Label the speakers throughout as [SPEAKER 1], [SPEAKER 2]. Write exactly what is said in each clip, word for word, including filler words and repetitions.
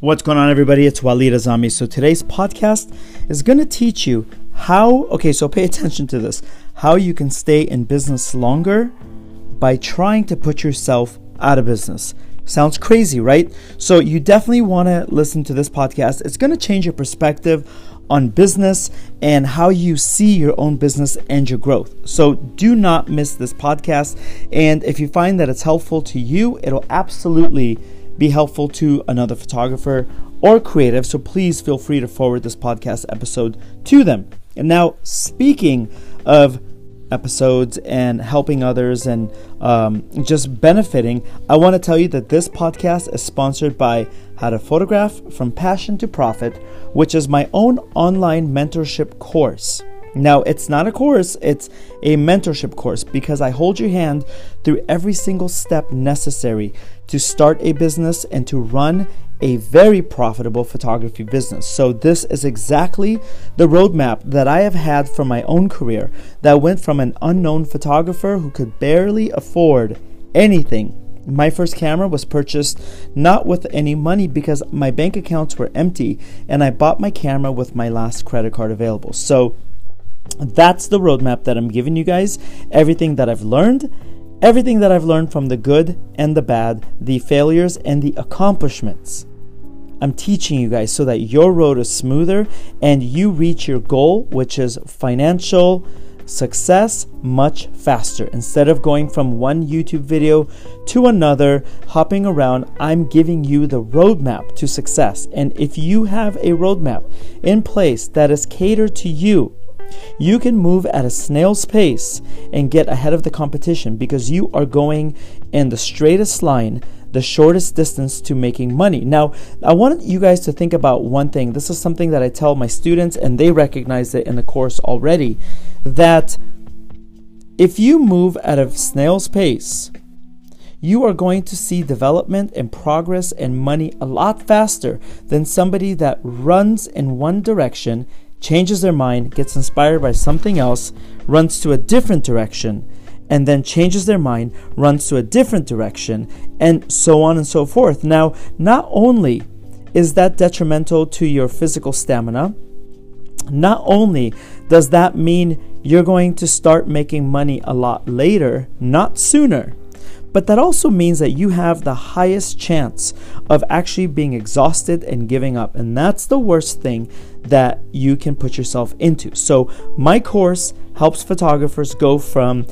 [SPEAKER 1] What's going on, everybody? It's Walid Azami. So today's podcast is going to teach you how, okay, so pay attention to this, how you can stay in business longer by trying to put yourself out of business. Sounds crazy, right? So you definitely want to listen to this podcast. It's going to change your perspective on business and how you see your own business and your growth. So do not miss this podcast. And if you find that it's helpful to you, it'll absolutely be helpful to another photographer or creative. So please feel free to forward this podcast episode to them. And now, speaking of episodes and helping others and um, just benefiting, I want to tell you that this podcast is sponsored by How to Photograph from Passion to Profit, which is my own online mentorship course. Now, it's not a course, it's a mentorship course because I hold your hand through every single step necessary to start a business and to run a very profitable photography business. So this is exactly the roadmap that I have had for my own career that went from an unknown photographer who could barely afford anything. My first camera was purchased not with any money because my bank accounts were empty, and I bought my camera with my last credit card available. So that's the roadmap that I'm giving you guys. Everything that I've learned, everything that I've learned from the good and the bad, the failures and the accomplishments, I'm teaching you guys so that your road is smoother and you reach your goal, which is financial success, much faster. Instead of going from one YouTube video to another, hopping around, I'm giving you the roadmap to success. And if you have a roadmap in place that is catered to you, you can move at a snail's pace and get ahead of the competition because you are going in the straightest line, the shortest distance to making money. Now, I want you guys to think about one thing. This is something that I tell my students, and they recognize it in the course already, that if you move at a snail's pace, you are going to see development and progress and money a lot faster than somebody that runs in one direction, changes their mind, gets inspired by something else, runs to a different direction, and then changes their mind, runs to a different direction, and so on and so forth. Now, not only is that detrimental to your physical stamina, not only does that mean you're going to start making money a lot later, not sooner, but that also means that you have the highest chance of actually being exhausted and giving up. And that's the worst thing that you can put yourself into. So my course helps photographers go from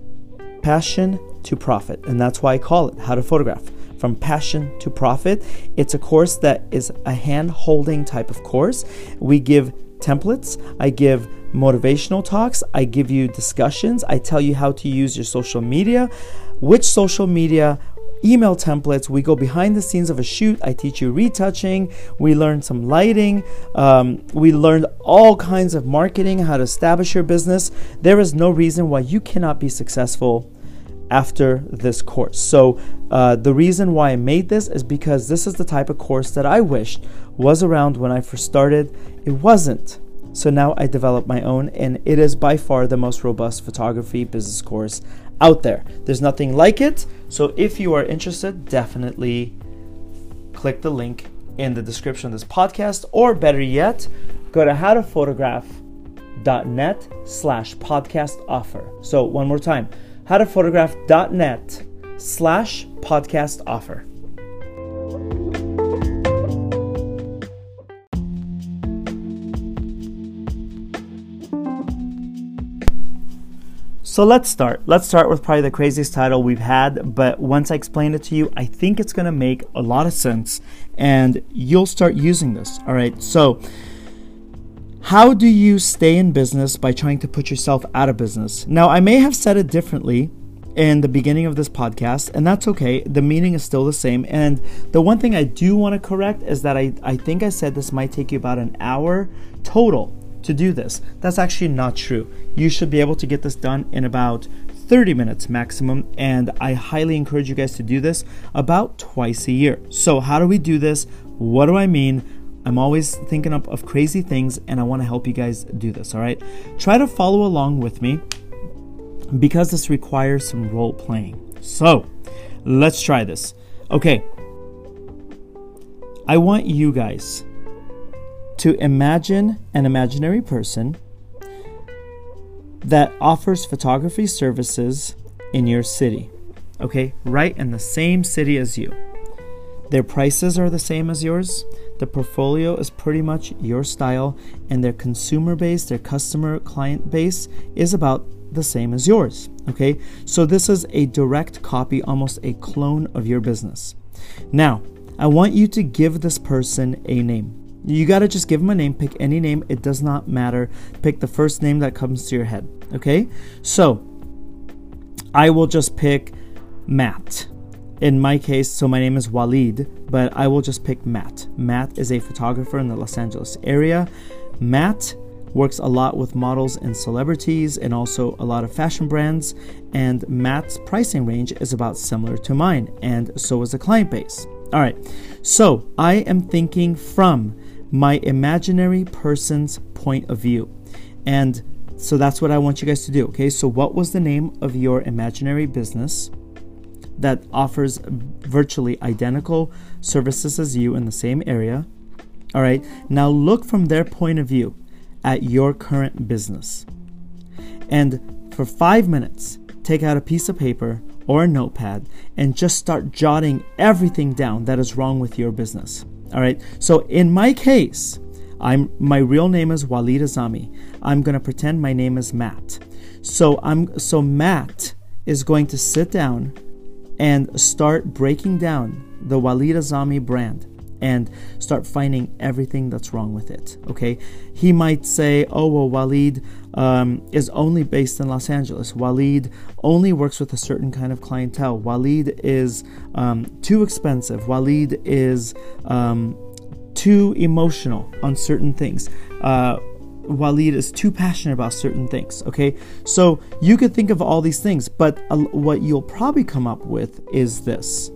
[SPEAKER 1] passion to profit. And that's why I call it How to Photograph from Passion to Profit. It's a course that is a hand-holding type of course. We give templates, I give motivational talks, I give you discussions, I tell you how to use your social media, which social media, email templates, we go behind the scenes of a shoot, I teach you retouching, we learn some lighting, um, we learned all kinds of marketing, how to establish your business. There is no reason why you cannot be successful after this course. So uh, the reason why I made this is because this is the type of course that I wished was around when I first started. It wasn't. So now I developed my own, and it is by far the most robust photography business course out there. There's nothing like it. So if you are interested, definitely click the link in the description of this podcast, or better yet, go to howtophotograph.net slash podcast offer. So one more time, howtophotograph.net slash podcast offer. So let's start. Let's start with probably the craziest title we've had, but once I explain it to you, I think it's going to make a lot of sense and you'll start using this. All right. So how do you stay in business by trying to put yourself out of business? Now, I may have said it differently in the beginning of this podcast, and that's okay. The meaning is still the same. And the one thing I do want to correct is that I, I think I said this might take you about an hour total to do this. That's actually not true. You should be able to get this done in about thirty minutes maximum, and I highly encourage you guys to do this about twice a year. So how do we do this? What do I mean? I'm always thinking up of crazy things, and I want to help you guys do this, all right? Try to follow along with me because this requires some role playing. So let's try this. Okay, I want you guys to imagine an imaginary person that offers photography services in your city, okay? Right in the same city as you. Their prices are the same as yours. The portfolio is pretty much your style, and their consumer base, their customer client base is about the same as yours, okay? So this is a direct copy, almost a clone of your business. Now, I want you to give this person a name. You got to just give them a name. Pick any name. It does not matter. Pick the first name that comes to your head, okay? So I will just pick Matt. In my case, so my name is Walid, but I will just pick Matt. Matt is a photographer in the Los Angeles area. Matt works a lot with models and celebrities and also a lot of fashion brands. And Matt's pricing range is about similar to mine, and so is the client base. All right, so I am thinking from my imaginary person's point of view. And so that's what I want you guys to do, okay? So what was the name of your imaginary business that offers virtually identical services as you in the same area? All right, now look from their point of view at your current business. And for five minutes, take out a piece of paper or a notepad and just start jotting everything down that is wrong with your business. All right, so in my case, I'm my real name is Walid Azami. I'm gonna pretend my name is Matt. So I'm so Matt is going to sit down and start breaking down the Walid Azami brand and start finding everything that's wrong with it, okay? He might say, oh, well, Walid um, is only based in Los Angeles. Walid only works with a certain kind of clientele. Walid is um, too expensive. Walid is um, too emotional on certain things. Uh, Walid is too passionate about certain things, okay? So you could think of all these things, but uh, what you'll probably come up with is this.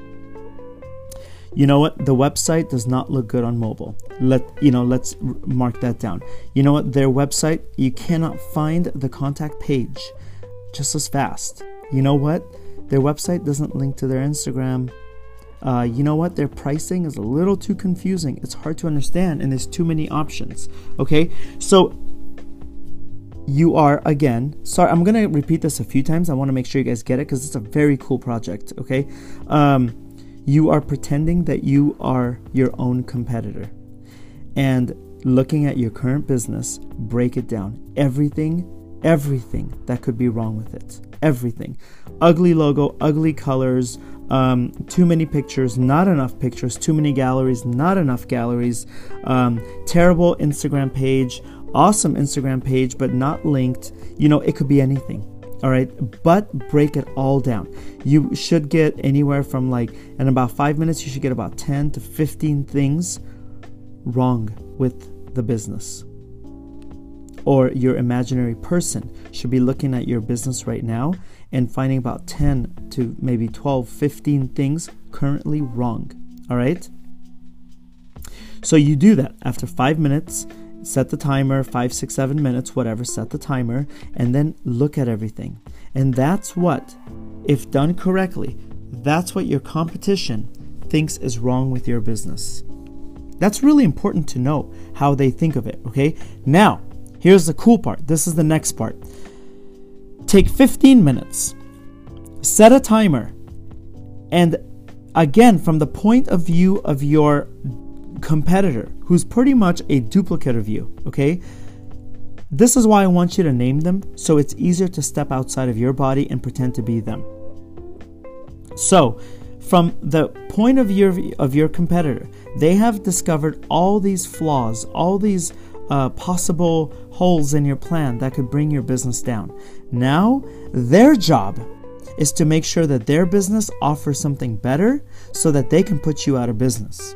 [SPEAKER 1] You know what? The website does not look good on mobile. Let you know, let's r- mark that down. You know what? Their website, you cannot find the contact page just as fast. You know what? Their website doesn't link to their Instagram. Uh, you know what? Their pricing is a little too confusing. It's hard to understand, and there's too many options. Okay, so you are, again, sorry, I'm gonna repeat this a few times. I want to make sure you guys get it because it's a very cool project. Okay, um, you are pretending that you are your own competitor, and looking at your current business, break it down. Everything, everything that could be wrong with it. Everything. Ugly logo, ugly colors. Um, too many pictures, not enough pictures, too many galleries, not enough galleries, um, terrible Instagram page, awesome Instagram page, but not linked. You know, it could be anything, all right? But break it all down. You should get anywhere from like, in about five minutes, you should get about ten to fifteen things wrong with the business. Or your imaginary person should be looking at your business right now and finding about ten to maybe twelve, fifteen things currently wrong. All right? So you do that after five minutes, set the timer, five, six, seven minutes, whatever, set the timer, and then look at everything. And that's what, if done correctly, that's what your competition thinks is wrong with your business. That's really important to know how they think of it, okay? Now, here's the cool part. This is the next part. Take fifteen minutes, set a timer, and again, from the point of view of your competitor, who's pretty much a duplicate of you, okay? This is why I want you to name them, so it's easier to step outside of your body and pretend to be them. So, from the point of view of your competitor, they have discovered all these flaws, all these Uh, possible holes in your plan that could bring your business down. Now, their job is to make sure that their business offers something better so that they can put you out of business.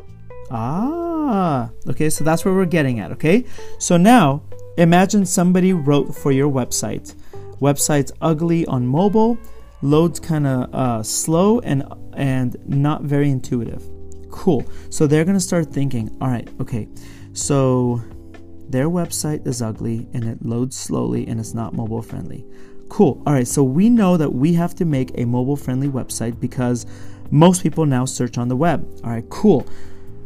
[SPEAKER 1] Ah, okay, so that's where we're getting at, okay? So now, imagine somebody wrote for your website. Website's ugly on mobile, loads kind of uh, slow and and not very intuitive. Cool. So they're going to start thinking, all right, okay, so their website is ugly and it loads slowly and it's not mobile friendly. Cool. All right. So we know that we have to make a mobile friendly website because most people now search on the web. All right. Cool.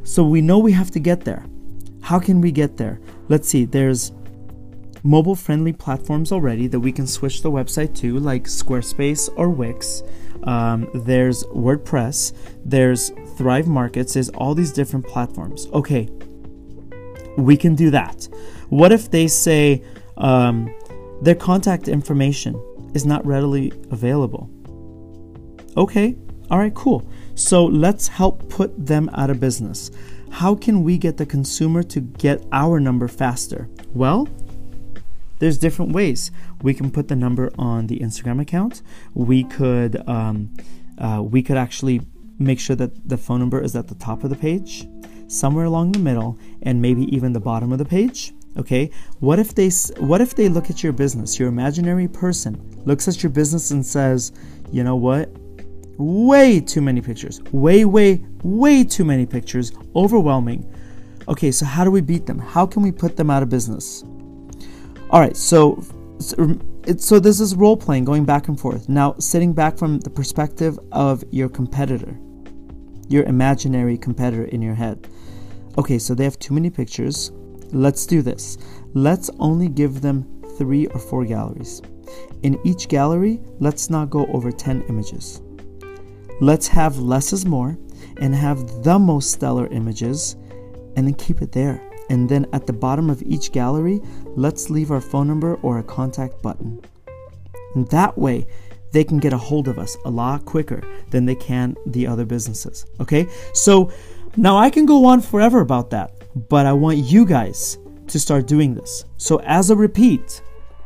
[SPEAKER 1] So we know we have to get there. How can we get there? Let's see, there's mobile-friendly platforms already that we can switch the website to, like Squarespace or Wix. Um, there's WordPress. There's Thrive Markets. There's all these different platforms. Okay, we can do that. What if they say um, their contact information is not readily available? Okay, all right, cool. So let's help put them out of business. How can we get the consumer to get our number faster? Well, there's different ways. We can put the number on the Instagram account. We could um, uh, we could actually make sure that the phone number is at the top of the page, somewhere along the middle, and maybe even the bottom of the page. Okay. What if they What if they look at your business? Your imaginary person looks at your business and says, "You know what? Way too many pictures. Way, way, way too many pictures. Overwhelming." Okay. So how do we beat them? How can we put them out of business? All right, so, so, it, so this is role playing, going back and forth. Now, sitting back from the perspective of your competitor, your imaginary competitor in your head. Okay, so they have too many pictures. Let's do this. Let's only give them three or four galleries. In each gallery, let's not go over ten images. Let's have less is more and have the most stellar images and then keep it there. And then at the bottom of each gallery, let's leave our phone number or a contact button. And that way, they can get a hold of us a lot quicker than they can the other businesses. Okay? So now I can go on forever about that, but I want you guys to start doing this. So as a repeat,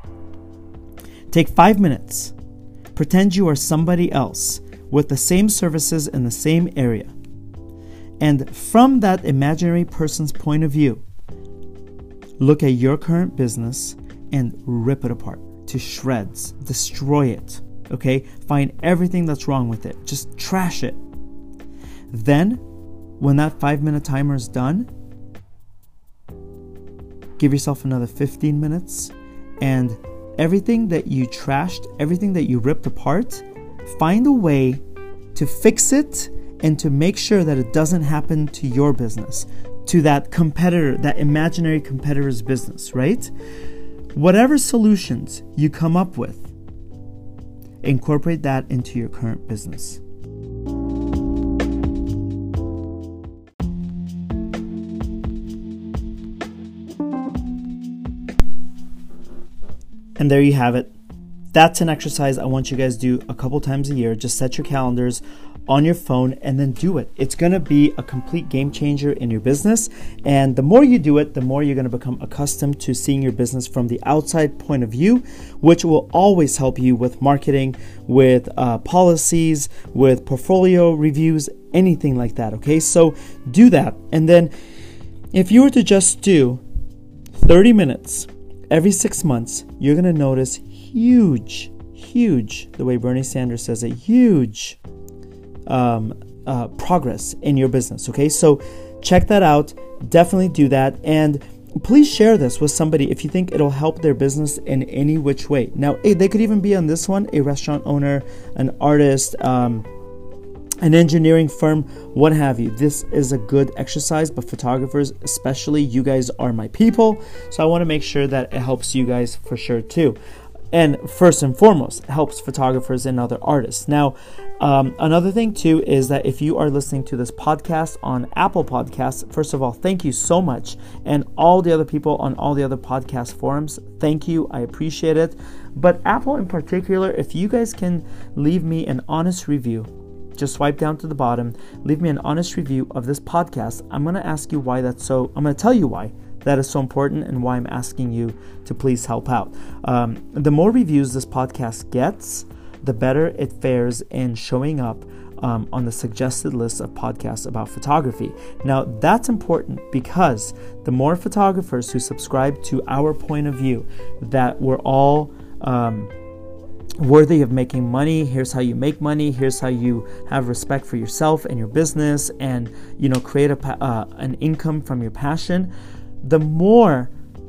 [SPEAKER 1] take five minutes. Pretend you are somebody else with the same services in the same area. And from that imaginary person's point of view, look at your current business and rip it apart to shreds. Destroy it. Okay? Find everything that's wrong with it. Just trash it. Then, when that five-minute timer is done, give yourself another fifteen minutes, and everything that you trashed, everything that you ripped apart, find a way to fix it and to make sure that it doesn't happen to your business, to that competitor, that imaginary competitor's business, right? Whatever solutions you come up with, incorporate that into your current business. And there you have it. That's an exercise I want you guys to do a couple times a year. Just set your calendars on your phone and then do it. It's going to be a complete game changer in your business. And the more you do it, the more you're going to become accustomed to seeing your business from the outside point of view, which will always help you with marketing, with uh, policies, with portfolio reviews, anything like that. Okay, so do that. And then if you were to just do thirty minutes every six months, you're going to notice huge, huge, the way Bernie Sanders says it, huge um, uh, progress in your business. Okay, so check that out. Definitely do that. And please share this with somebody if you think it'll help their business in any which way. Now, hey, they could even be on this one, a restaurant owner, an artist, um, an engineering firm, what have you. This is a good exercise, but photographers, especially, you guys are my people. So I want to make sure that it helps you guys for sure too. And first and foremost, it helps photographers and other artists. Now, um, another thing too is that if you are listening to this podcast on Apple Podcasts, first of all, thank you so much. And all the other people on all the other podcast forums, thank you. I appreciate it. But Apple in particular, if you guys can leave me an honest review, just swipe down to the bottom, leave me an honest review of this podcast. I'm going to ask you why that's so, I'm going to tell you why that is so important and why I'm asking you to please help out. Um, the more reviews this podcast gets, the better it fares in showing up um, on the suggested list of podcasts about photography. Now, that's important because the more photographers who subscribe to our point of view, that we're all um, worthy of making money. Here's how you make money. Here's how you have respect for yourself and your business, and you know create a uh, an income from your passion. The more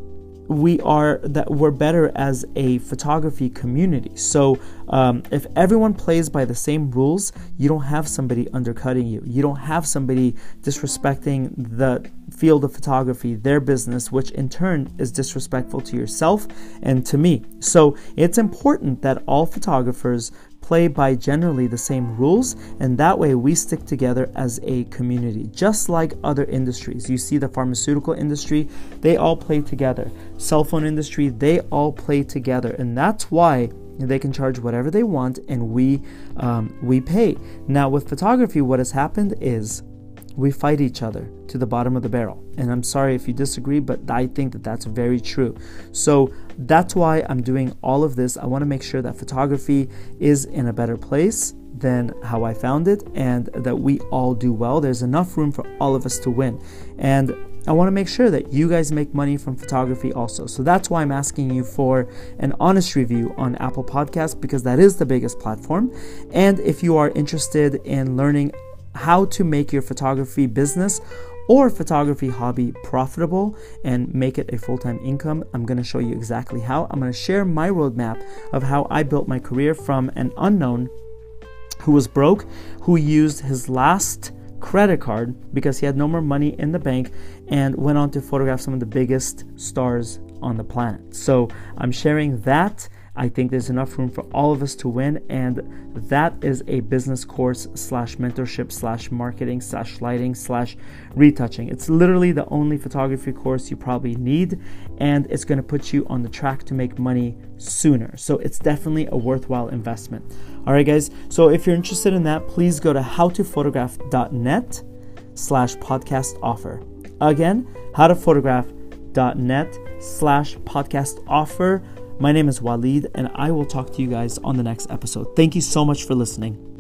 [SPEAKER 1] we are that we're better as a photography community. So um, if everyone plays by the same rules, you don't have somebody undercutting you. You don't have somebody disrespecting the field of photography, their business, which in turn is disrespectful to yourself and to me. So it's important that all photographers play by generally the same rules, and that way we stick together as a community. Just like other industries, you see the pharmaceutical industry, they all play together. Cell phone industry, they all play together, and that's why they can charge whatever they want, and we um, we pay. Now with photography, what has happened is we fight each other to the bottom of the barrel. And I'm sorry if you disagree, but I think that that's very true. So that's why I'm doing all of this. I want to make sure that photography is in a better place than how I found it, and that we all do well. There's enough room for all of us to win. And I want to make sure that you guys make money from photography also. So that's why I'm asking you for an honest review on Apple Podcasts, because that is the biggest platform. And if you are interested in learning how to make your photography business or photography hobby profitable and make it a full-time income, I'm going to show you exactly how. I'm going to share my roadmap of how I built my career from an unknown who was broke, who used his last credit card because he had no more money in the bank, and went on to photograph some of the biggest stars on the planet. So I'm sharing that. I think there's enough room for all of us to win, and that is a business course slash mentorship slash marketing slash lighting slash retouching. It's literally the only photography course you probably need, and it's going to put you on the track to make money sooner. So it's definitely a worthwhile investment. All right, guys. So if you're interested in that, please go to howtophotograph.net slash podcast offer. Again, howtophotograph.net slash podcast offer. My name is Walid, and I will talk to you guys on the next episode. Thank you so much for listening.